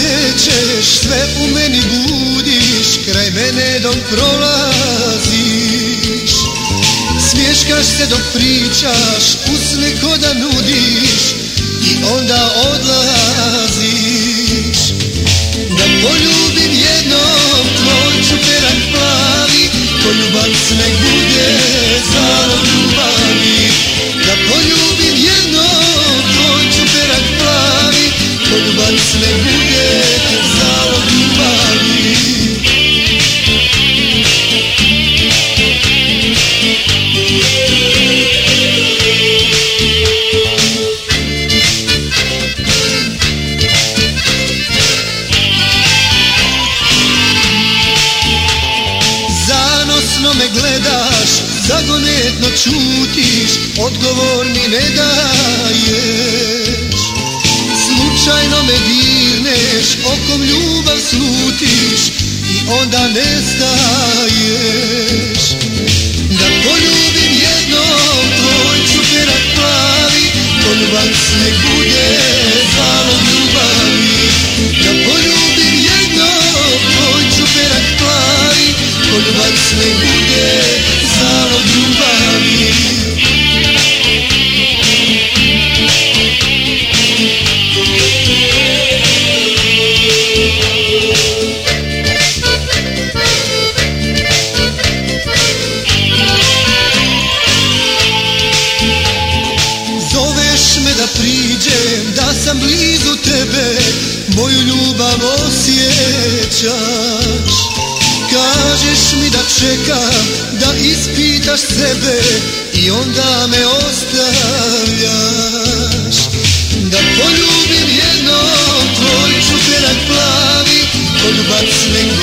nećeš, sve u meni budiš, kraj mene dok prolaziš. Smješkaš se dok pričaš, usne ko da nudiš i onda odlaziš. Da poljubim jednom tvoj čuperak plavi, poljubac nek bude zalog ljubavi. Da poljubim jednom tvoj čuperak plavi, poljubac nek bude zalog ljubavi. Zanosno me gledaš, zagonetno čutiš, odgovor mi ne daješ. Slučajno me dirneš, okom ljubav slutiš i onda nestaješ. Da poljubim jednom tvoj čuperak plavi, poljubac nek bude zalog ljubavi. Da poljubim jednom tvoj čuperak plavi, poljubac nek bude zalog ljubavi. Da priđem, da sam blizu tebe, moju ljubav osjećaš. Kažeš mi da čekam, da ispitaš sebe i onda me ostavljaš. Da poljubim jednom tvoj čuperak plavi, poljubac nek